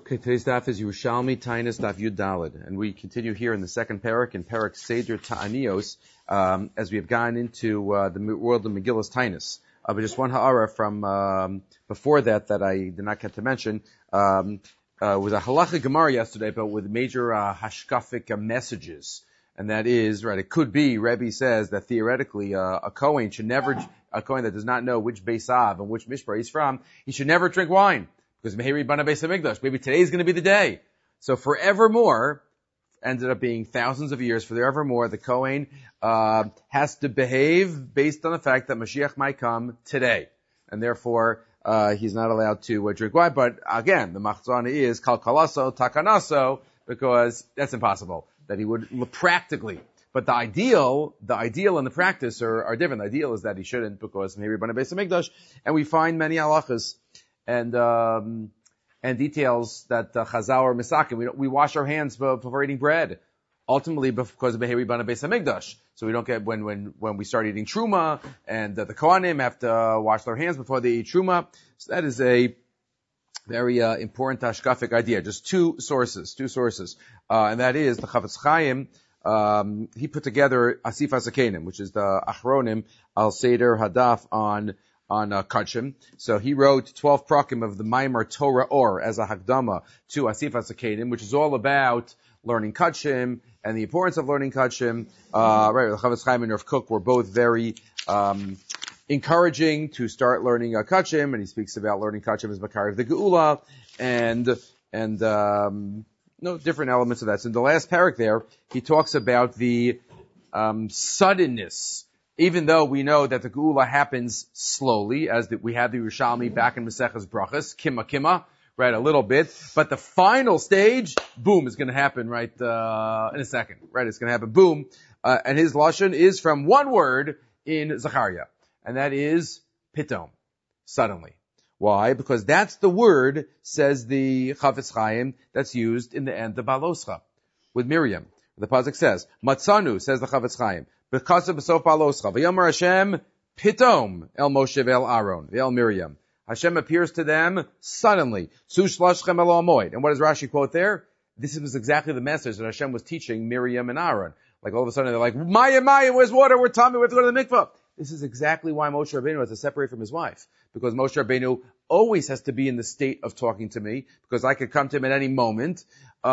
Okay, today's daf is Yerushalmi Tainus Daf Yud Daled, and we continue here in the second parak, in Parak Seder Ta'anios, as we have gone into the world of Megillus Tainus. But just one ha'ara from before that I did not get to mention was a halacha gemara yesterday, but with major hashkafic messages. And that is, right, it could be, Rebbe says that theoretically a Kohen should never, a Kohen that does not know which Beisav and which Mishpah he's from, he should never drink wine. Because Meheri Bana Beis HaMikdash, maybe today is going to be the day. So forevermore, ended up being thousands of years, forevermore, the Kohen has to behave based on the fact that Mashiach might come today. And therefore, he's not allowed to drink wine. But again, the Machzana is Kalkalaso, Takanaso, because that's impossible. That he would practically. But the ideal and the practice are different. The ideal is that he shouldn't, because Meheri Bana Beis HaMikdash. And we find many halachas and details that Chazal or Misakim, we wash our hands before eating bread. Ultimately, because of Beheri Bana Beis HaMikdash. So we don't get, when we start eating Truma, and the Kohanim have to wash their hands before they eat Truma. So that is a very important hashkafic idea. Just two sources. And that is the Chavetz Chaim, he put together Asif HaZakenim, which is the Achronim al Seder Hadaf on Kachim. So he wrote 12 prakim of the Maimar Torah Or as a Hakdama to Asif HaZakenim, which is all about learning Kachim and the importance of learning Kachim. Right, the Chavetz Chaim and Rav Kook were both very encouraging to start learning Kachim, and he speaks about learning Kachim as Makari of the Geula and different elements of that. So in the last parak there, he talks about the suddenness. Even though we know that the Geula happens slowly, as we have the Yerushalmi back in Maseches Brachas, Kima, right, a little bit, but the final stage, boom, is going to happen right in a second, right? It's going to happen, boom, and his lashon is from one word in Zechariah, and that is pitom, suddenly. Why? Because that's the word, says the Chavetz Chaim, that's used in the end of Baloscha with Miriam. The pasuk says, Matzanu, says the Chavetz Chaim, because of Besof Baloscha, V'yomer Hashem pitom el Moshe ve'el Aaron ve'el Miriam. Hashem appears to them suddenly. Tzu shlashchem el Amoid. And what does Rashi quote there? This was exactly the message that Hashem was teaching Miriam and Aaron. Like all of a sudden they're like, Maya, where's water? We're tummy, we have to go to the mikvah. This is exactly why Moshe Rabbeinu has to separate from his wife. Because Moshe Rabbeinu always has to be in the state of talking to me, because I could come to him at any moment.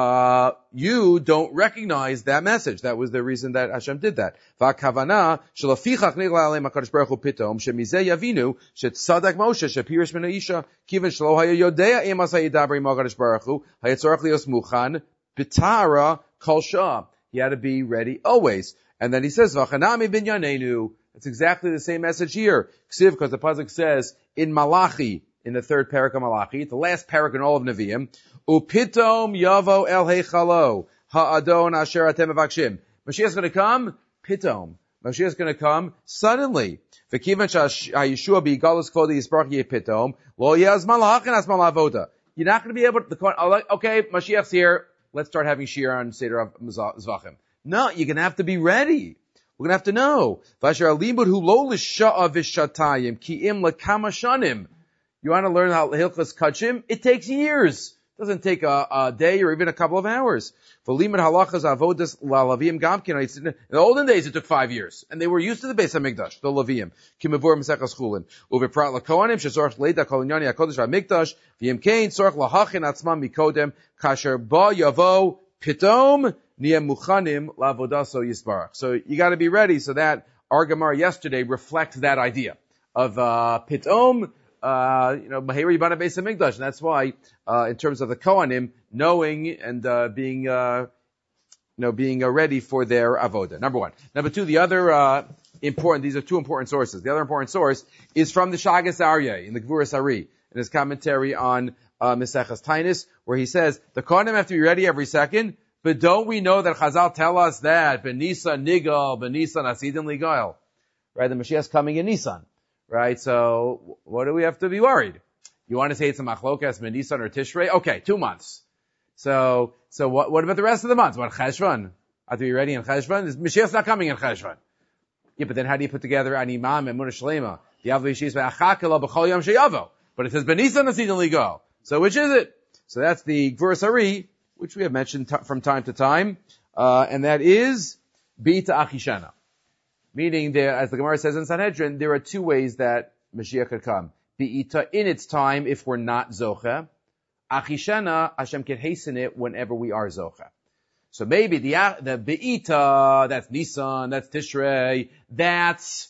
You don't recognize that message. That was the reason that Hashem did that. V'akavana shelafichach nigla aleim HaKadosh Baruch Hu pitom shemizeh yavinu shetzadak Moshe shepirish min ha'isha kiven shelo haya yodea emas ha'yidabri mo HaKadosh Baruch Hu hayetzorach lios muchan b'tara kol shah. He had to be ready always. And then he says v'chanami binyanenu. It's exactly the same message here. Ksiv, because the pasuk says in Malachi, in the third parak of Malachi, the last parak in all of Nevi'im, Upitom yavo el heichalo ha'adon asher atem avakshim. Mashiach is going to come, pitom. Mashiach is going to come suddenly. V'kivan ha'yeshua b'igalus kvodi yisparach yeh pitom, lo yaz malach and as malavoda. You're not going to be able to, okay, Mashiach's here, let's start having shir on Seder of Zvachim. No, you're going to have to be ready. We're going to have to know. You want to learn how Hilchas Kachim? It takes years. It doesn't take a day or even a couple of hours. In the olden days, it took 5 years. And they were used to the Beis HaMikdash, the Levim. Kimavur Mesechas Chulin. Uveprat LaKohanim, Shesorach Leida Kol Inyani HaKodesh VaMikdash, V'yim Kain, Sorach Lahachin Atzmam Mikodem, Kasher Ba Yavo, Pitom, Niyem Muchanim Lavodaso Yisbarach. So you got to be ready. So that our Gemara yesterday reflects that idea of Pitom, Maheri Bana Beis HaMikdash. And that's why, in terms of the Kohanim, knowing and being ready for their avoda. Number one. Number two, the other these are two important sources. The other important source is from the Shagas Aryeh in the Gevuras Ari, in his commentary on Maseches Tainus, where he says the Kohanim have to be ready every second. But don't we know that Chazal tell us that B'Nisan Nigal, B'Nisan Asidin Ligal, right? The Mashiach is coming in Nisan, right? So what do we have to be worried? You want to say it's a Machlokas B'Nisan or Tishrei? Okay, 2 months. So what about the rest of the months? What Cheshvan? Have to be ready in Cheshvan? Mashiach's not coming in Cheshvan. Yeah, but then how do you put together an Imam and Munah Shlema? The Avli Yishis Ve'achakela B'Chol Yom Sheyavo. But it says B'Nisan Asidin Ligal. So which is it? So that's the Gvuras Hari, which we have mentioned from time to time, and that is B'ita Achishana. Meaning there, as the Gemara says in Sanhedrin, there are two ways that Mashiach could come. B'ita in its time if we're not Zocha. Achishana, Hashem can hasten it whenever we are Zocha. So maybe the Be'ita, that's Nisan, that's Tishrei, that's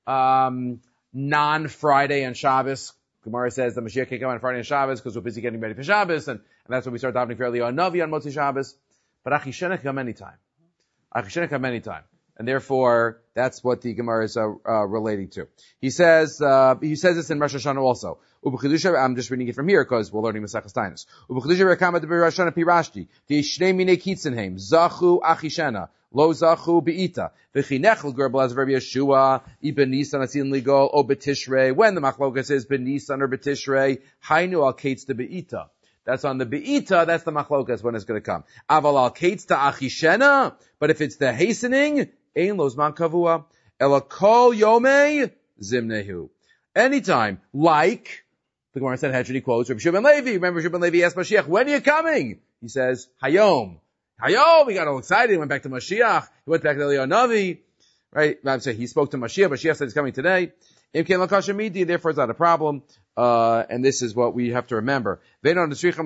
non-Friday and Shabbos. Gemara says the Mashiach can't come on Friday and Shabbos because we're busy getting ready for Shabbos, and that's when we start davening for Eliyahu Navi on Motzi Shabbos. But Achishana can come anytime. Achishana can come anytime. And therefore, that's what the Gemara is relating to. He says this in Rosh Hashanah also. I'm just reading it from here because we're learning Maseches Taanis. Zachu achishana, lo zachu beita. V'chinech l'gerbel as Rabbi Yeshua, ibn Nisan asin ligol, o betishrei. When the machlokas is ben Nisan or betishrei, hainu al kates de beita. That's on the beita, that's the machlokas when it's going to come. Aval al kates to achishena, but if it's the hastening, ein lo zman kavua, ela kol yomei zimnehu. Anytime, like, the Gemara said, Hedron, he quotes Rabbi Shimon Levi. Remember, Shimon Levi asked Mashiach, when are you coming? He says, Hayom. Hayom, he got all excited, he went back to Mashiach, he went back to Eliyahu Navi, right? I'm saying he spoke to Mashiach, Mashiach said he's coming today. Therefore it's not a problem, and this is what we have to remember. Ends off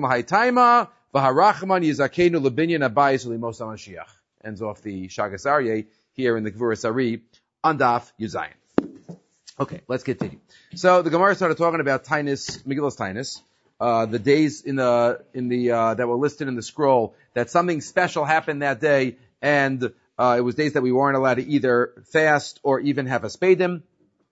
the Shagas Aryeh here in the Gvuras Hari on Daf Yuzayin. Okay, let's continue. So the Gemara started talking about Tainus, Megillas Tainus, the days in the that were listed in the scroll, that something special happened that day, and it was days that we weren't allowed to either fast or even have a spadim.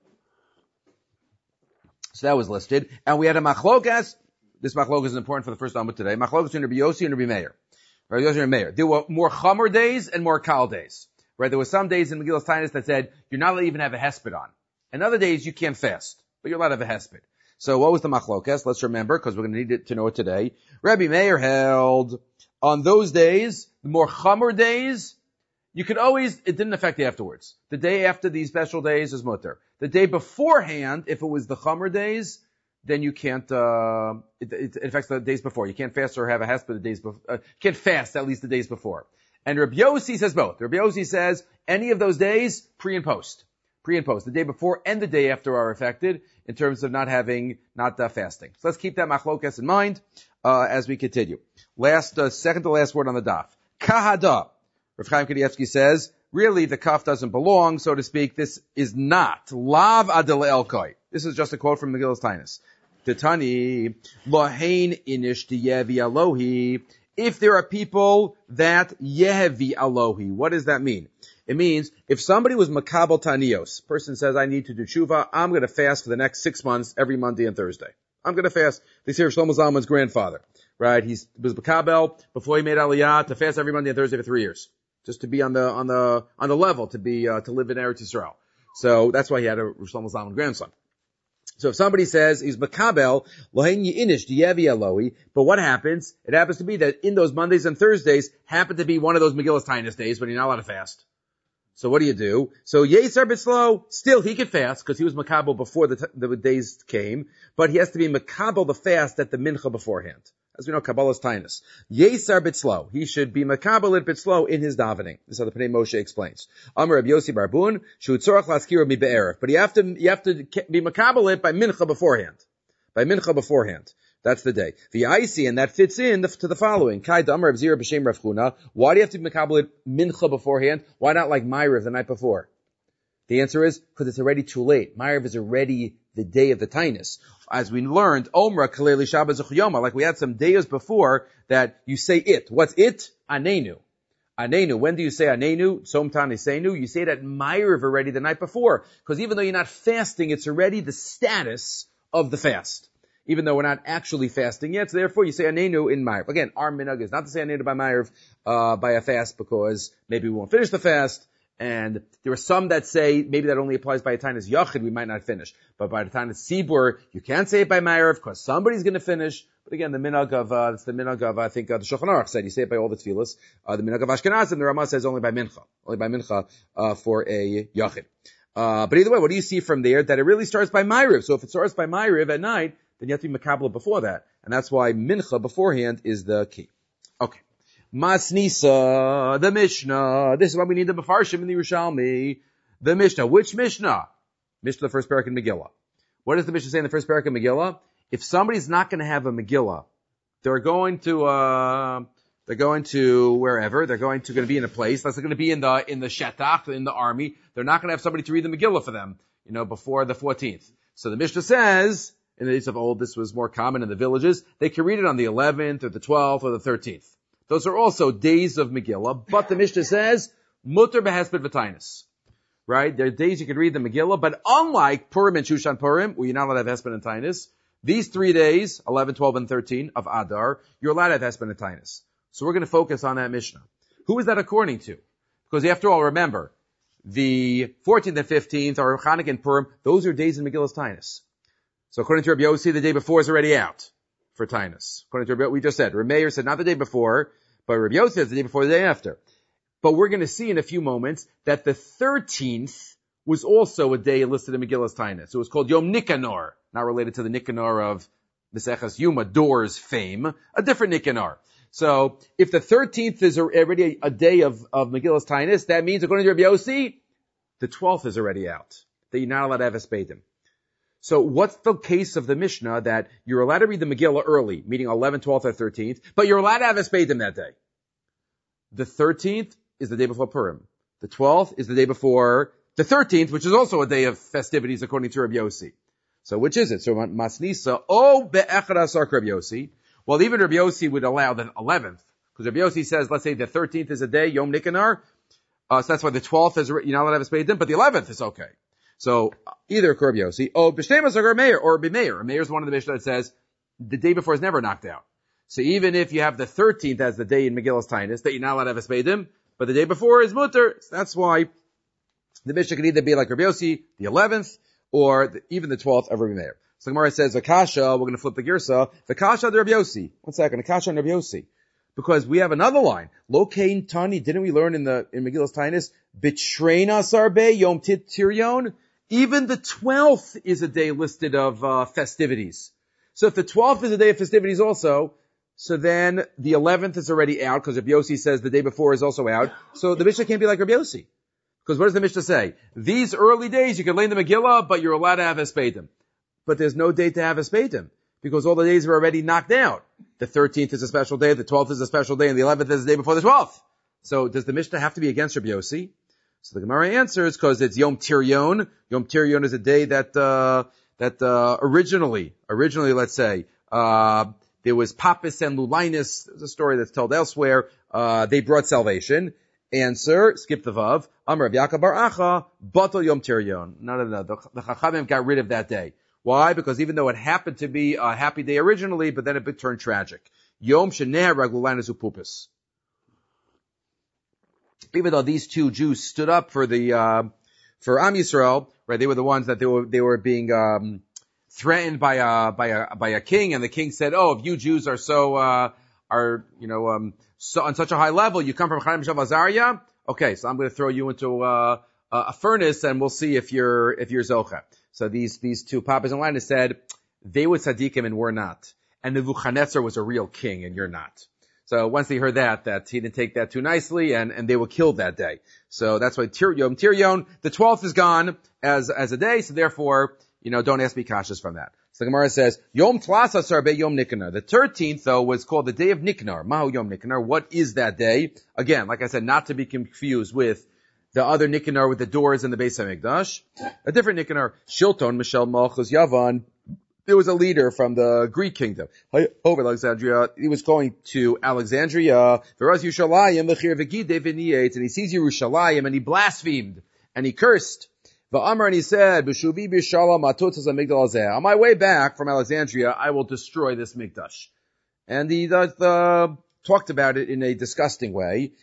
So that was listed. And we had a machlokas. This machlokas is important for the first Amud today. Machlokas between Rabbi Yossi and Rabbi Meir. Rabbi Yossi and Rabbi Meir. There were more Chomer days and more Kal days. Right? There were some days in Megillas Tainus that said, you're not allowed to even have a hesped on. And other days you can't fast, but you're allowed to have a hesped. So what was the machlokas? Let's remember, because we're going to need it to know it today. Rabbi Meir held, on those days, the more Chomer days, you could always, it didn't affect the afterwards. The day after these special days is mutter. The day beforehand, if it was the Chomer days, then you can't, it affects the days before. You can't fast or have a hesped the days before, you can't fast at least the days before. And Rabbi Yossi says both. Rabbi Yossi says, any of those days, pre and post. Pre and post. The day before and the day after are affected in terms of not fasting. So let's keep that machlokas in mind, as we continue. Second to last word on the daf. Kahada. Rav Chaim Kanievsky says, really the kaf doesn't belong, so to speak. This is not. Lav adel elkoi. This is just a quote from Megillas Tainus. Titani, lohein inish diyevi alohi. If there are people that yehevi alohi, what does that mean? It means if somebody was makabel tanios, person says, I need to do tshuva, I'm going to fast for the next 6 months every Monday and Thursday. I'm going to fast. They say Shlomo Zalman's grandfather, right? He was makabel before he made Aliyah to fast every Monday and Thursday for 3 years, just to be on the level, to live in Eretz Yisrael. So that's why he had a Shlomo Zalman grandson. So if somebody says he's makabel, lohen yi'inish diyevi aloi, but what happens? It happens to be that in those Mondays and Thursdays happen to be one of those Megillas Tainus days when you're not allowed to fast. So what do you do? So Yesar B'Slo, still he could fast because he was makabel before the days came, but he has to be makabel the fast at the mincha beforehand. As we know, Kabbalah's Tainus. Yesar B'Slo, he should be makabel at B'Slo in his davening. This is how the Pnei Moshe explains. Amar Rabbi Yossi Barbun, Shu Tzorach Laskira Mi Be'erev, but you have to be makabel it by mincha beforehand. By mincha beforehand. That's the day. The V'yaisi, and that fits in to the following. Kai Damar Rav Zira B'Shem Rav Chuna. Why do you have to be makabel it mincha beforehand? Why not like Ma'ariv the night before? The answer is because it's already too late. Ma'ariv is already the day of the Tainus. As we learned, Omra Kaleli Shabbat Zuchiyoma, like we had some days before that you say it. What's it? Anenu. Anenu. When do you say Anenu? Somtan Isenu. You say it at Ma'ariv already the night before. Because even though you're not fasting, it's already the status of the fast. Even though we're not actually fasting yet, so therefore you say Anenu in Ma'ariv. Again, our minhag is not to say Anenu by Ma'ariv, by a fast, because maybe we won't finish the fast, and there are some that say maybe that only applies by a Tainus Yachid, we might not finish. But by the Tainus Sibur, you can't say it by Ma'ariv, because somebody's going to finish. But again, the minhag of, I think, the Shulchan Aruch said, you say it by all the tefillas. The minhag of Ashkenazim, the Ramah says only by mincha. For a Yachid. But either way, what do you see from there? That it really starts by Ma'ariv. So if it starts by Ma'ariv at night, then you have to be makabel before that. And that's why mincha beforehand is the key. Okay. Masnisa, the Mishnah. This is why we need the Mefarshim in the Yerushalmi. The Mishnah. Which Mishnah? Mishnah, the first parak in Megillah. What does the Mishnah say in the first parak in Megillah? If somebody's not going to have a Megillah, they're going to wherever. They're going to be in a place. They're going to be in the Shetach, in the army. They're not going to have somebody to read the Megillah for them, before the 14th. So the Mishnah says, in the days of old, this was more common in the villages. They can read it on the 11th or the 12th or the 13th. Those are also days of Megillah, but the Mishnah says, mutter behesped v'tainus. Right? There are days you can read the Megillah, but unlike Purim and Shushan Purim, where you're not allowed to have hesped and tainus, these 3 days, 11, 12, and 13 of Adar, you're allowed to have hesped and tainus. So we're going to focus on that Mishnah. Who is that according to? Because after all, remember, the 14th and 15th are Chanukah and Purim, those are days in Megillah's tainus. So according to Rabbi Yossi, the day before is already out for tainus. According to Rabbi, we just said, Rav Meir said not the day before, but Rabbi Yossi says the day before, the day after. But we're going to see in a few moments that the 13th was also a day listed in Megillah's tainus. It was called Yom Nikanor, not related to the Nikanor of Maseches Yuma, Dor's fame, a different Nikanor. So if the 13th is already a day of Megillah's tainus, that means according to Rabbi Yossi, the 12th is already out. That you're not allowed to have espedim. So what's the case of the Mishnah that you're allowed to read the Megillah early, meaning 11th, 12th, or 13th, but you're allowed to have espedim that day? The 13th is the day before Purim. The 12th is the day before the 13th, which is also a day of festivities according to Rabbi Yossi. So which is it? So Masnisa, be'echad asar Rabbi Yossi. Well, even Rabbi Yossi would allow the 11th, because Rabbi Yossi says, let's say the 13th is a day, Yom Nikanar, so that's why the 12th is, you're not allowed to have a speidim, but the 11th is okay. So, either Rabbi Yossi, B'shtemas or Meir, or B'meir. Meir is one of the Mishnah that says, the day before is never knocked out. So even if you have the 13th as the day in Megillah's tainus, that you're not allowed to have a speidim, but the day before is mutter, so that's why the Mishnah can either be like Rabbi Yossi, the 11th, or even the 12th of Rabbi Meir. So the Gemara says, Vakasha, we're going to flip the girsa, Vakasha the Rabbi Yossi. 1 second, Vakasha and Rabbi Yossi. Because we have another line. Lo Kain Tani, didn't we learn in Megillah's tainus, B'treina sarbe Yom Tirion? Even the 12th is a day listed of festivities. So if the 12th is a day of festivities also, so then the 11th is already out, because Rabbi Yossi says the day before is also out. So the Mishnah can't be like Rabbi Yossi. Because what does the Mishnah say? These early days you can lay in the Megillah, but you're allowed to have espedim. But there's no day to have espedim, because all the days are already knocked out. The 13th is a special day, the 12th is a special day, and the 11th is the day before the 12th. So does the Mishnah have to be against Rabbi Yossi? So the Gemara answers, because it's Yom Tirion. Yom Tirion is a day that originally, let's say, there was Papis and Lulinus. There's a story that's told elsewhere. They brought salvation. Answer, skip the Vav. Amar Rav Yaakov bar Acha, Batal Yom Tirion. No. The Chachamim got rid of that day. Why? Because even though it happened to be a happy day originally, but then it turned tragic. Yom Sheneh Raglulinus Upupis. Even though these two Jews stood up for Am Yisrael, right? They were the ones that they were being threatened by a king, and the king said, "Oh, if you Jews are so on such a high level, you come from Chaim Shav Azariah. Okay, so I'm going to throw you into a furnace, and we'll see if you're Zocha." So these two papas and Linus said they were tzaddikim and we're not, and Nebuchadnezzar was a real king and you're not. So once they heard that he didn't take that too nicely, and they were killed that day. So that's why Yom Tirion, the 12th is gone as a day, so therefore, don't ask me kashas from that. So the Gemara says, Yom Tlasa Sarbe Yom Niknar. The 13th, though, was called the day of Niknar. Mahu Yom Niknar. What is that day? Again, like I said, not to be confused with the other Niknar with the doors in the Beis HaMikdash. A different Niknar. Shilton, Mishal Malchus Yavan. There was a leader from the Greek kingdom over Alexandria. He was going to Alexandria. And he sees Yerushalayim, and he blasphemed, and he cursed. And he said, on my way back from Alexandria, I will destroy this Mikdash. And he talked about it in a disgusting way.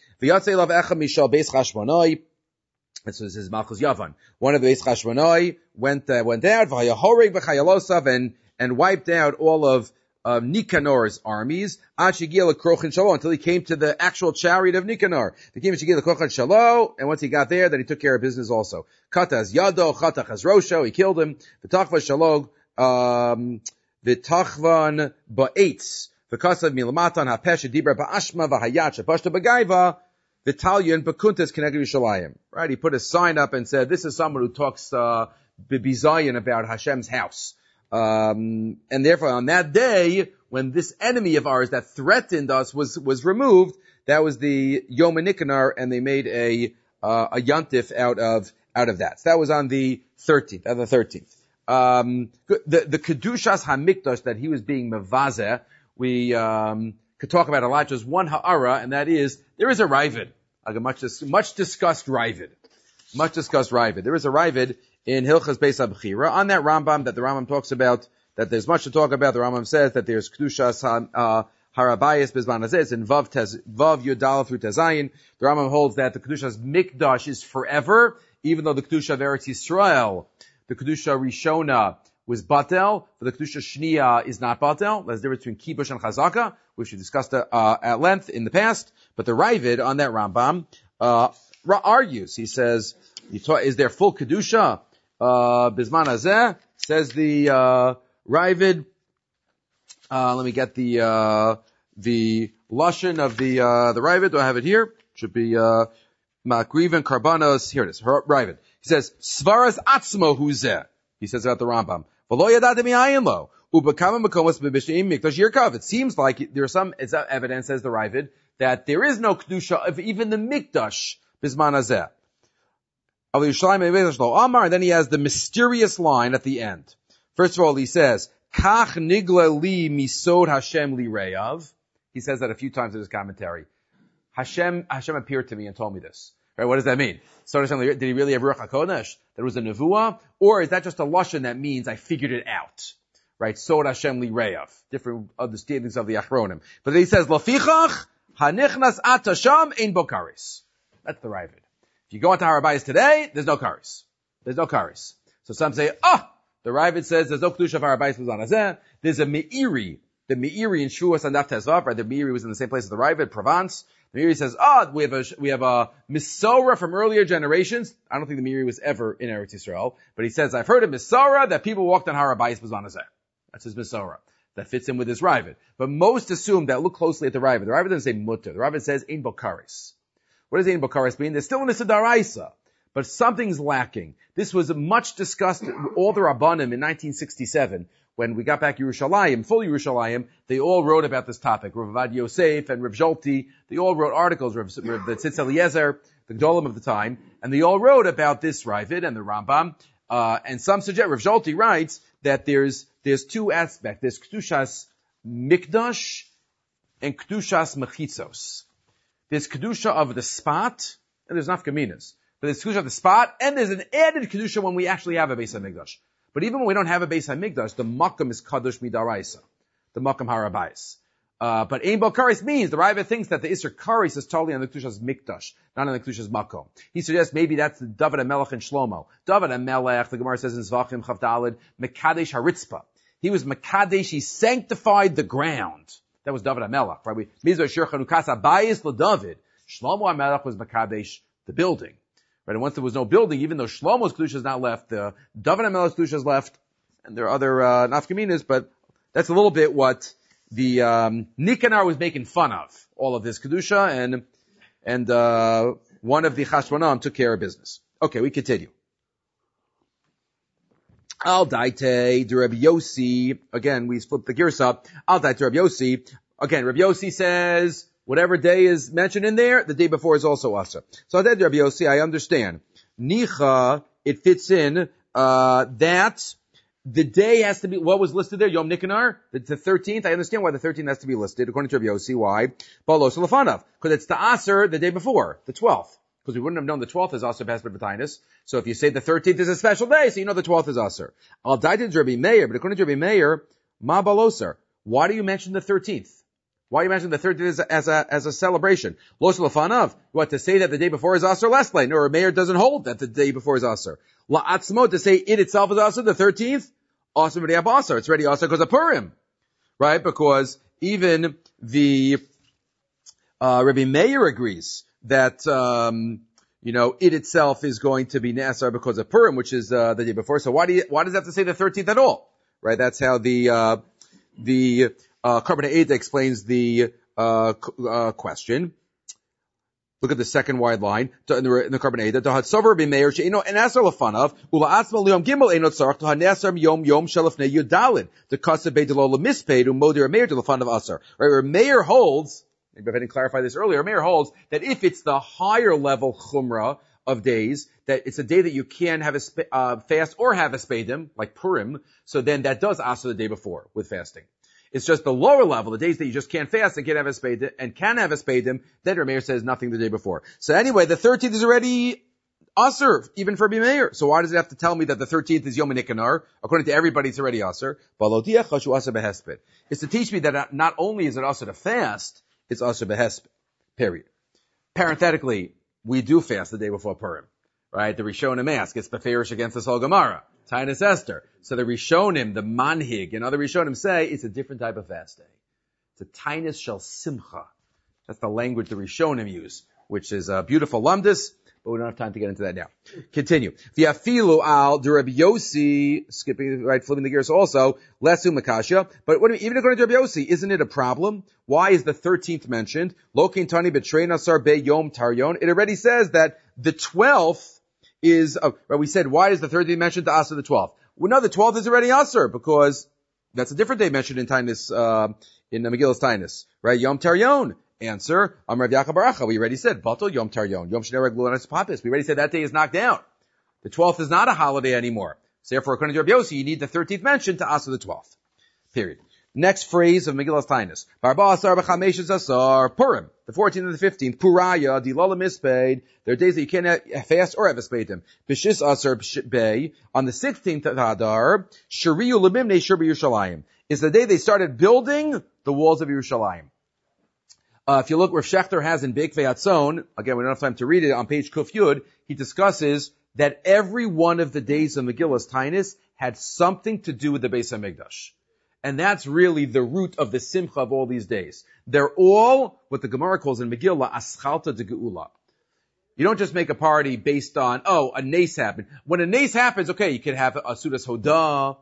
This is his Malchus Yavan. One of the Beis Chashmonai went out, and wiped out all of Nikanor's armies, until he came to the actual chariot of Nikanor. And once he got there, then he took care of business also. Kataz Yado, Chatach Rosho, he killed him. v'tachvan ba'etz, v'kasav milamatan ha'pesha dibra ba'ashma v'hayat shepashta b'gaiva, v'talyon b'kuntes keneged Yerushalayim. Right? He put a sign up and said, this is someone who talks, bizayin about Hashem's house. And therefore on that day, when this enemy of ours that threatened us was removed, that was the Yom HaNikanar, and they made a yontif out of that. So that was on the 13th, the Kedushas HaMikdash that he was being mevazeh, we, could talk about a lot, just one ha'ara, and that is, there is a Ravid, like a much discussed Ravid. There is a Ravid in Hilchas Beis HaBechira, on that Rambam that the Rambam talks about, that there's much to talk about. The Rambam says that there's Kedushas Harabayis Bizman Hazeh. It's in Vav Yudal through Tezayin. The Rambam holds that the Kedushas Mikdash is forever, even though the Kedusha of Eretz Yisrael, the Kedusha Rishona, was Batel, but the Kedusha Shniya is not Batel. There's the difference between Kibush and Chazaka, which we discussed at length in the past. But the Ravid on that Rambam argues. He says, is there full Kedusha? Bizman Hazeh, says the Ravid. Let me get the lashon of the Ravid. Do I have it here? Should be Makriven Karbanos. Here it is. Ravid. He says, Svaras Atzmo Huzeh. He says about the Rambam. It seems like there's some evidence, says the Ravid, that there is no Kedusha of even the Mikdash Bizman Hazeh. And then he has the mysterious line at the end. First of all, he says, Kach nigla li misod Hashem li reyav. He says that a few times in his commentary. Hashem appeared to me and told me this. Right? What does that mean? So did he really have Ruach HaKodesh? That was a nevuah? Or is that just a lashon that means I figured it out? Right? Sod Hashem li reyav. Different understandings of the Achronim. But then he says, Lafichach hanichnas at Hashem ein bo karis. That's the Ravid. If you go into Harabayis today, there's no karis. So some say, the Ravid says there's no Kedusha of Harabayis Bizman Hazeh. There's a Meiri. The Meiri in Shuas and Daf Tezvav, right? The Meiri was in the same place as the Ravid, Provence. The Meiri says, we have a Misora from earlier generations. I don't think the Meiri was ever in Eretz Yisrael, but he says, I've heard a Misora that people walked on Harabayis Bizman Hazeh. That's his Misora. That fits in with his Ravid. But most assume that look closely at the Ravid. The Ravid doesn't say mutter. The Ravid says ein bo karis. What does ein bo karis mean? There's still an Isidaraisa, but something's lacking. This was much discussed, all the Rabbanim in 1967, when we got back Yerushalayim, full Yerushalayim, they all wrote about this topic. Rav Avad Yosef and Rav Zolti, they all wrote articles, the Tzitz Eliezer, the Gdolim of the time, and they all wrote about this Ravid and the Rambam, and some suggest, Rav Zolti writes, that there's two aspects. There's Kedushas Mikdash and Kedushas Mechitzos. There's Kedusha of the spot, and there's Nafkaminas. But there's Kedusha of the spot, and there's an added Kedusha when we actually have a Beis HaMikdash. But even when we don't have a Beis HaMikdash, the Makam is Kadosh Midaraisa. The Makam Harabayis. But Ein Bo Karis means, the Ravid thinks that the Isser Karis is totally on the Kedusha's Mikdash, not on the Kedusha's Makom. He suggests maybe that's the David HaMelech and Shlomo. David HaMelech, the Gemara says in Zvachim Chav Daled, Mekadesh HaRitzpah. He was Mekadesh, he sanctified the ground. That was David HaMelech, right? Mizrah Shir Chanukas Abayis LeDavid. Shlomo HaMelech was Mekadesh, the building. Right? And once there was no building, even though Shlomo's Kedusha is not left, the David HaMelech's Kedusha is left, and there are other, Nafkaminas, but that's a little bit what the, Nikanar was making fun of. All of this Kedusha, and one of the Chashmonaim took care of business. Okay, we continue. Al daite de Rabbi Yossi. Again, we split the gears up. Al daite Rabbi Yossi. Again, Rabbi Yossi says whatever day is mentioned in there, the day before is also asa. So al daite Rabbi Yossi, I understand. Nicha, it fits in that the day has to be what was listed there. Yom Nikanar, the 13th. I understand why the 13th has to be listed according to Rabbi Yossi. Why? Balos Lefanav, because it's the aser the day before, the 12th. Because we wouldn't have known the 12th is Aser B'Hesper B'Tainis. So if you say the 13th is a special day, so you know the 12th is Aser. Al Daitin Rabbi Meir, but according to Rabbi Meir, Ma Baloser. Why do you mention the 13th? Why do you mention the 13th as a celebration? Los Lefanav. What, to say that the day before is Aser less late? No, Rabbi Meir doesn't hold that the day before is Aser. La Atzmo, to say it itself is Aser, the 13th, Aser B'Diab Aser. It's already Aser because of Purim. Right? Because even the, Rabbi Meir agrees that, it itself is going to be Ne'asar because of Purim, which is, the day before. So why does it have to say the 13th at all? right? That's how the Karban Eidah explains the question. Look at the second wide line in the Karban Eidah. Dahat Sover b'Meir she'ino enasar lefanav ula'atzma liom gimel eno tzarach dahanesar yom shelafnei yudalin the kasav beidelo lemispaid umodir Meir lefanav asar. Right, Meir holds. Maybe if I didn't clarify this earlier, Meir holds that if it's the higher level chumrah of days, that it's a day that you can have a fast or have a spadim, like Purim, so then that does asar the day before with fasting. It's just the lower level, the days that you just can't fast and can't have a spadim, and can have a spadim, then Meir says nothing the day before. So anyway, the 13th is already asr, even for Meir. So why does it have to tell me that the 13th is Yom Nikanar? According to everybody, it's already asr. It's to teach me that not only is it asr to fast, it's asr behesped. Period. Parenthetically, we do fast the day before Purim, right? The Rishonim ask, it's beferish against the Sol Gemara, Tainus Esther. So the Rishonim, the Manhig, and other Rishonim say it's a different type of fast day. It's a Tainus Shel Simcha. That's the language the Rishonim use, which is a beautiful lumdus, but we don't have time to get into that now. Continue. V'afilu al de Rabbi Yossi, skipping, right, flipping the gears also, lesu makasha. But what, even according to Rabbi Yossi, isn't it a problem? Why is the 13th mentioned? Lo kintani betrein asar be yom taryon. It already says that the 12th is, we said, why is the 13th mentioned to asar the 12th? Well, no, the 12th is already asar, because that's a different day mentioned in Tainus, in Megillah's Tainus, right? Yom taryon. Answer, Rav Yaakov Baracha, we already said, Batal Yom Taryon, Yom Shnei Regul Anas Papis. We already said that day is knocked down. The 12th is not a holiday anymore. So therefore, according to Rabbi Yossi, you need the 13th mention to Asar the 12th. Period. Next phrase of Megillah's Tainus. Barba Asar B'Chamesh Asar, Purim, the 14th and the 15th, Puraya, Dilala Mispaid. There are days that you can't fast or have a spadim. B'Shis Asar B'Bei, on the 16th of Hadar, Shariyu Lebimnei Shur Yerushalayim, is the day they started building the walls of Yerushalayim. If you look where Shechter has in Beikvei Atzon, again, we don't have time to read it, on page Kuf Yud, he discusses that every one of the days of Megillah's Tainus had something to do with the Beis HaMikdash. And that's really the root of the simcha of all these days. They're all what the Gemara calls in Megillah, Aschalta de Geula. You don't just make a party based on, a nace happened. When a nace happens, okay, you can have a Sudas Hodah,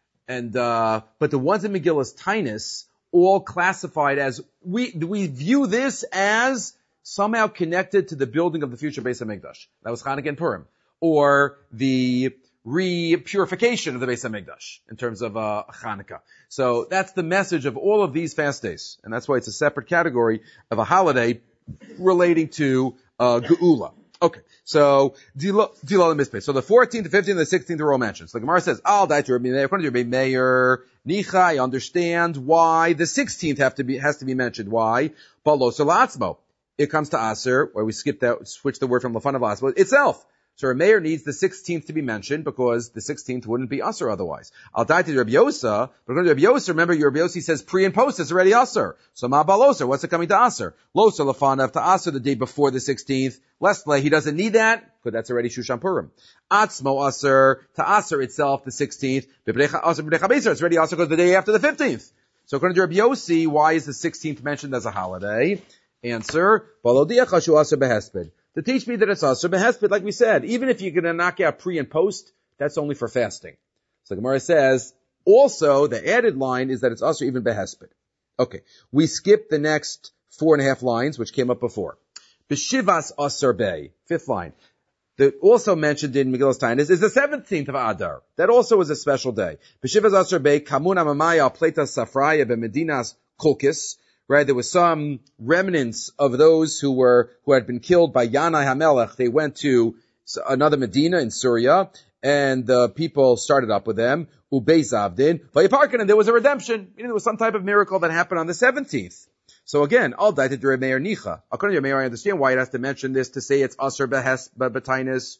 but the ones in Megillah's Tainus, all classified as, we view this as somehow connected to the building of the future Beis HaMikdash. That was Chanukah and Purim. Or the re-purification of the Beis HaMikdash in terms of Chanukah. So that's the message of all of these fast days. And that's why it's a separate category of a holiday relating to Geula. Okay, so Dilal Mispeh. So the 14th, the 15th, and the 16th are all mentioned. So the Gemara says, Al Dai to Rabbi Meir, according to Rabbi Meir, Nicha, I understand why the 16th has to be mentioned. Why? Balo Salatzmo. It comes to Aser, where we switch the word from Lafanav Asmo itself. So Rabbi Meir needs the 16th to be mentioned because the 16th wouldn't be Aser otherwise. Al Dai to Rabbi Yosa, but according to Rabbi Yosa, remember Rabbi Yosi says pre and post is already Aser. So Ma Baloser, what's it coming to Aser? Loser Lafanav to Aser the day before the 16th. Leslie, he doesn't need that, because that's already Shushan Purim. Atzmo Aser, to Aser itself, the 16th. It's already Aser because the day after the 15th. So according to Rabbi Yossi, why is the 16th mentioned as a holiday? Answer, Balodiach Aser Behesped. To teach me that it's Aser Behesped, like we said, even if you're going to knock out pre and post, that's only for fasting. So Gemara says, also, the added line is that it's Aser even Behesped. Okay, we skip the next 4.5 lines, which came up before. B'shivas Aser Bey, 5th line. Also mentioned in Megillah's Tainus is the 17th of Adar. That also is a special day. B'shivas Aser Bey, Kamun Amamaya Pleta Safraya B'Medinas Kolkis. Right, there was some remnants of those who had been killed by Yanai HaMelech. They went to another Medina in Syria, and the people started up with them. Ubei Zavdin, Vayiparkin, and there was a redemption. Meaning there was some type of miracle that happened on the 17th. So again, all dated to Reb Meir Nicha. According to Reb Meir, I understand why it has to mention this to say it's Aser B'Tainus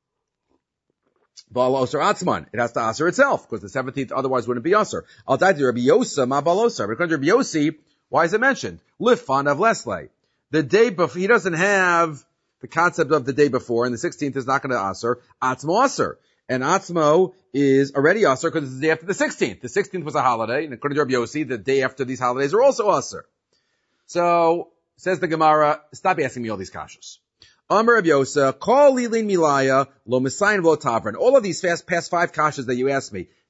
Bal Aser Atzman. It has to Aser itself, because the 17th otherwise wouldn't be Aser. All dated to Rabbi Yosa Ma Bal Aser. But according to Rabbi Yosi, why is it mentioned? Lifan of Leslie. The day before, he doesn't have the concept of the day before, and the 16th is not going to Aser. Atzmo Aser. And Atzmo is already Aser because it's the day after the 16th. The 16th was a holiday, and according to Rabbi Yossi, the day after these holidays are also Aser. So, says the Gemara, stop asking me all these kashas. Amar Rabbi Yosa, call Lilin Milaya, Lo Mesayin Lo Tavern. All of these past 5 kashas that you asked me,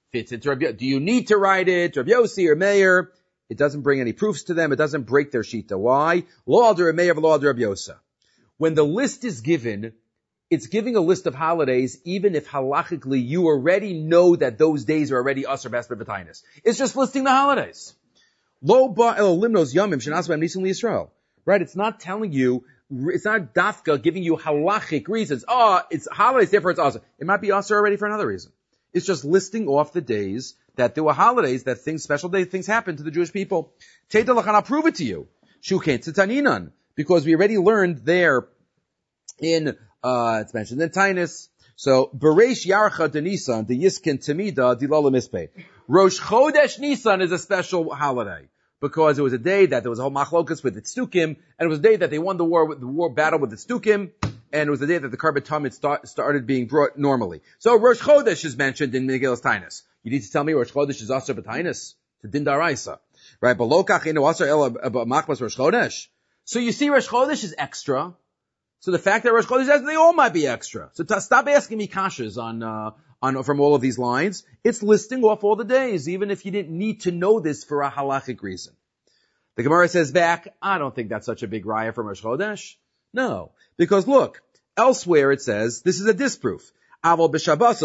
fits into Rabbi. Do you need to write it, Rabbi Yossi or Meir? It doesn't bring any proofs to them. It doesn't break their shita. Why? Lo al Rabbi Meir, lo al Rabbi Yosa. When the list is given, it's giving a list of holidays, even if halachically you already know that those days are already Asr B'Esper B'Tainis. It's just listing the holidays. Lo ba el limnos yamim shenas b'hem nisim liYisrael. Right? It's not telling you, it's not dafka giving you halachic reasons. Oh, it's holidays, therefore it's Asr. It might be Asr already for another reason. It's just listing off the days that there were holidays, that things, special days, things happen to the Jewish people. Teita lachan, I'll prove it to you. Shuken tzitaninan. Because we already learned there in, it's mentioned in Tainus. So, Bereish Yarcha de Nisan, the Yiskin Tamida, Dilala Mispe. Rosh Chodesh Nisan is a special holiday. Because it was a day that there was a whole machlokas with the Tzdukim, and it was a day that they won the war battle with the Tzdukim, and it was the day that the Karban Tamid started being brought normally. So Rosh Chodesh is mentioned in Megillas Tainus. You need to tell me Rosh Chodesh is Asar B'Tainus? To Din Daraisa. Right? Belokach inu Asar ela machmas Rosh Chodesh. So you see Rosh Chodesh is extra. So the fact that Rosh Chodesh is, they all might be extra. So stop asking me kashas on from all of these lines. It's listing off all the days, even if you didn't need to know this for a halachic reason. The Gemara says back, I don't think that's such a big raya from Rosh Chodesh. No. Because look, elsewhere it says, this is a disproof. Ironically,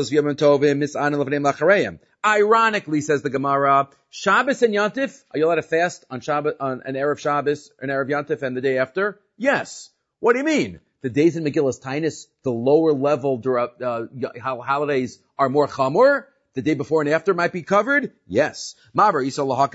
says the Gemara, Shabbos and Yantif, are you allowed to fast on Shabbos, on an Erev Shabbos, an Erev Yantif, and the day after? Yes. What do you mean? The days in Megillas Tainus, the lower level holidays are more chamor? The day before and after might be covered? Yes. Why are these more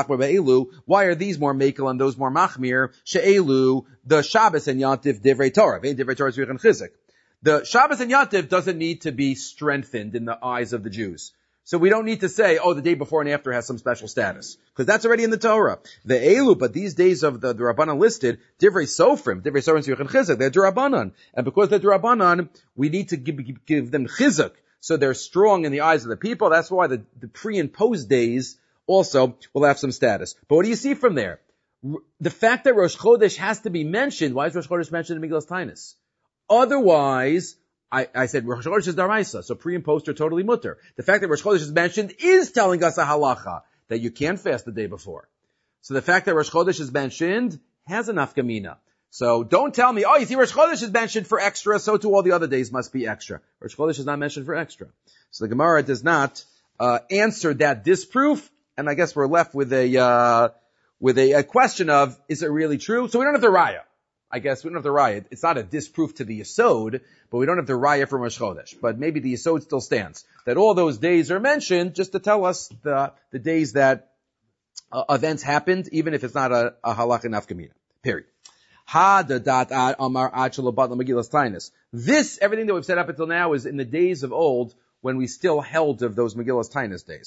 mekel and those more machmir? She'elu, the Shabbos and Yantif divrei Torah. Divrei Torah is Yichan Chizik. The Shabbos and Yantif doesn't need to be strengthened in the eyes of the Jews. So we don't need to say, oh, the day before and after has some special status. Because that's already in the Torah. The Elu, but these days of the Rabbanan listed, Divrei Sofrim is Yichan Chizik. They're Durabanan. And because they're Durabanan, we need to give them Chizuk. So they're strong in the eyes of the people. That's why the pre and post days also will have some status. But what do you see from there? The fact that Rosh Chodesh has to be mentioned, why is Rosh Chodesh mentioned in Megillas Tainus? Otherwise, I said Rosh Chodesh is Daraisa, so pre and post are totally mutter. The fact that Rosh Chodesh is mentioned is telling us a halacha, that you can't fast the day before. So the fact that Rosh Chodesh is mentioned has an nafkamina. So don't tell me, oh, you see Rosh Chodesh is mentioned for extra, so too all the other days must be extra. Rosh Chodesh is not mentioned for extra. So the Gemara does not answer that disproof, and I guess we're left with a question of, is it really true? So we don't have the raya. I guess we don't have the raya. It's not a disproof to the Yesod, but we don't have the raya from Rosh Chodesh. But maybe the Yesod still stands. That all those days are mentioned just to tell us the days that events happened, even if it's not a halakha nafkamina. Period. This, everything that we've said up until now, is in the days of old when we still held of those Megillas Tainus days.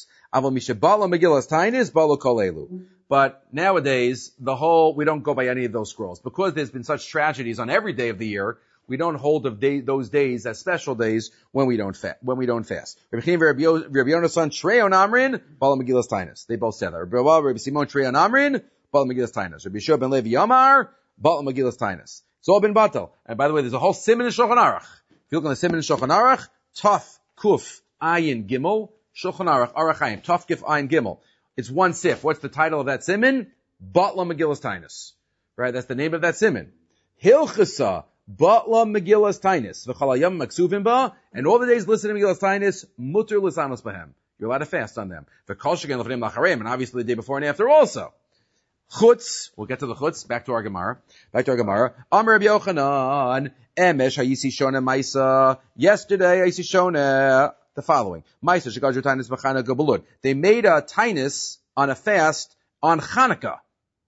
But nowadays, we don't go by any of those scrolls. Because there's been such tragedies on every day of the year, we don't hold of those days as special days when we don't fast. Rabbi Yonasan, Treon Amrin, Bala Megillas Tainus. They both said that. Rabbi Simon, Treon Amrin, Bala Megillas Tainus. Rabbi Yeshua ben Levi Yamar, Bala Megillas Tainus. It's all been batal. And by the way, there's a whole siman in Shulchan Aruch. If you look on the siman in Shulchan Aruch, Taf, Kuf, Ayin, Gimel, Shulchan Aruch, Arachayim, Taf, Kuf, Ayin, Gimel. It's one sif. What's the title of that siman? Batla Megillas Tainus. Right? That's the name of that siman. Hilchasa, Batla Megillas Tainus. V'chalayam maksuvim ba. And all the days listed in Megillas Tainus, mutter l'sanos bahem. You're allowed to fast on them. V'kol shegen l'fnim lachareim. And obviously the day before and after also. Chutz, we'll get to the chutz, back to our Gemara. Amar Rabbi Yochanan, Emesh hayisi shona maisa. Yesterday hayisi shona. The following. Maisa shekadru tainus b'Chanukah gabulud. They made a tainus on a fast on Chanukah.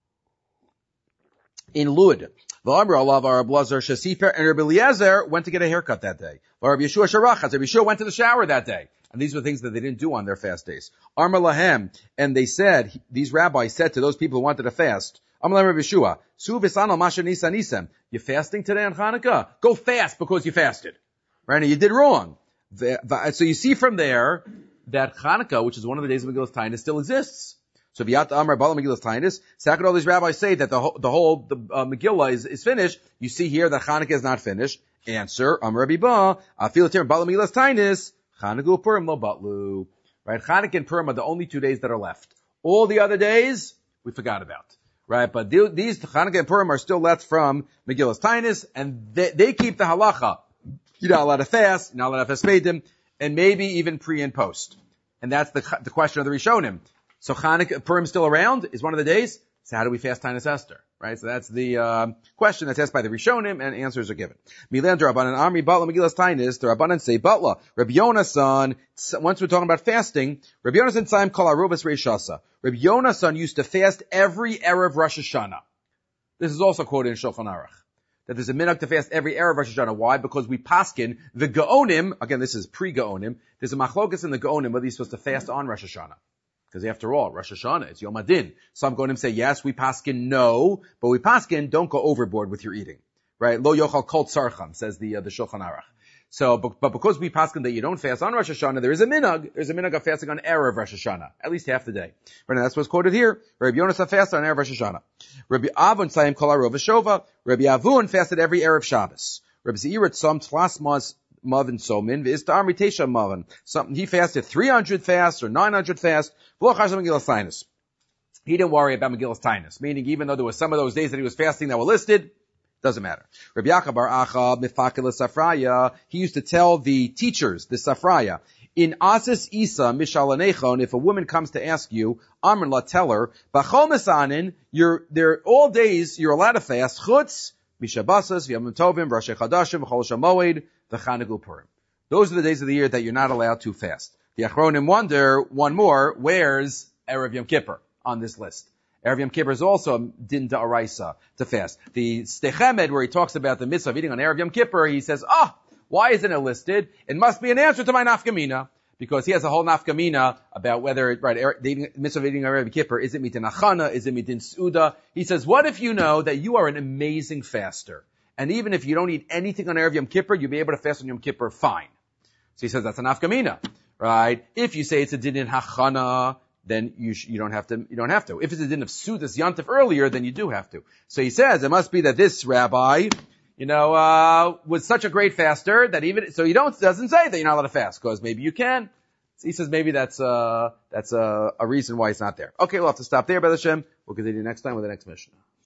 In Lud. V'amar alav Rabbi Elazar shasiper, and Rabbi Eliezer went to get a haircut that day. Rabbi Yeshua sharachas. Rabbi Yeshua went to the shower that day. And these were things that they didn't do on their fast days. Amar lahem, and they said, these rabbis said to those people who wanted to fast, Amar lahem Rabbi Yeshua, Su v'sano masha nisa nisem. You're fasting today on Chanukah? Go fast because you fasted. Right? And you did wrong. So you see from there that Chanukah, which is one of the days of Megillas Tainus, still exists. So V'yat Amar Bala Megillas Tainus, second all these rabbis say that the Megillah is finished. You see here that Chanukah is not finished. Answer, Amar Rabbi Ba, Afilatim Bala Megillas Tainus, Chanukah Purim lo batlu. right? Chanukah and Purim are the only 2 days that are left. All the other days, we forgot about, right? But these Chanukah and Purim are still left from Megillas Taanis, and they keep the halacha. You're not allowed to fast, you're not allowed to fast Meidim, and maybe even pre and post. And that's the question of the Rishonim. So Chanukah, Purim still around is one of the days. So how do we fast Taanis Esther? Right? So that's the question that's asked by the Rishonim, and answers are given. Milan Rabbanan Amri Batla Megillas Taanis. The Rabbanan say Batla. Rabbi Yonasan. Once we're talking about fasting, Rabbi Yonasan Saim Kol Arubas Reishasa. Rabbi Yonasan used to fast every erev Rosh Hashanah. This is also quoted in Shulchan Aruch. That there's a minhag to fast every erev Rosh Hashanah. Why? Because we paskin the Gaonim. Again, this is pre-Gaonim. There's a machlokas in the Gaonim whether he's supposed to fast on Rosh Hashanah. Because after all, Rosh Hashanah, it's Yom Adin. Some Gaonim say, yes, we paskin no, but we paskin, don't go overboard with your eating. Right? Lo yochal kol tzarcham, says the Shulchan Aruch. So, but because we paskin that you don't fast on Rosh Hashanah, there is a minhag. There's a minhag of fasting on erev Rosh Hashanah. At least half the day. Right? And that's what's quoted here. Rabbi Yonasan fasted on erev Rosh Hashanah. Rabbi Avon sayim kol arov shova. Rabbi Avon fasted every erev Shabbos. Rabbi Zeira tzom tlas Mavin Somin, V'ista Amri Tesha Mavin. He fasted 300 fasts or 900 fasts. He didn't worry about Megillas Taanis, meaning even though there was some of those days that he was fasting that were listed, doesn't matter. Rabbi Yaakov bar Acha, Mifakil Safraya, he used to tell the teachers, the Safraya, in Asis Isa Mishalanechon, if a woman comes to ask you, Amr la, tell her, Bachol Mesanin, there all days you're allowed to fast, Chutz, Mishabasas, Yom Tovim, Rosh Chadashim, Chol Shamoed, the Chanukah Purim. Those are the days of the year that you're not allowed to fast. The Achronim wonder, one more, where's Erev Yom Kippur on this list? Erev Yom Kippur is also din da'araisa to fast. The Stechemed, where he talks about the mitzvah of eating on Erev Yom Kippur, he says, why isn't it listed? It must be an answer to my nafkamina. Because he has a whole nafkamina about whether, the mitzvah of eating on Erev Yom Kippur, is it mitin achana, is it mitin suda? He says, what if you know that you are an amazing faster? And even if you don't eat anything on Erev Yom Kippur, you'll be able to fast on Yom Kippur fine. So he says that's a nafkamina, right? If you say it's a din in hachana, then you don't have to. If it's a din of sudas yantif earlier, then you do have to. So he says it must be that this rabbi, was such a great faster that even so doesn't say that you're not allowed to fast because maybe you can. So he says maybe that's a reason why it's not there. Okay, we'll have to stop there, B'ezras Hashem. We'll continue next time with the next Mishnah.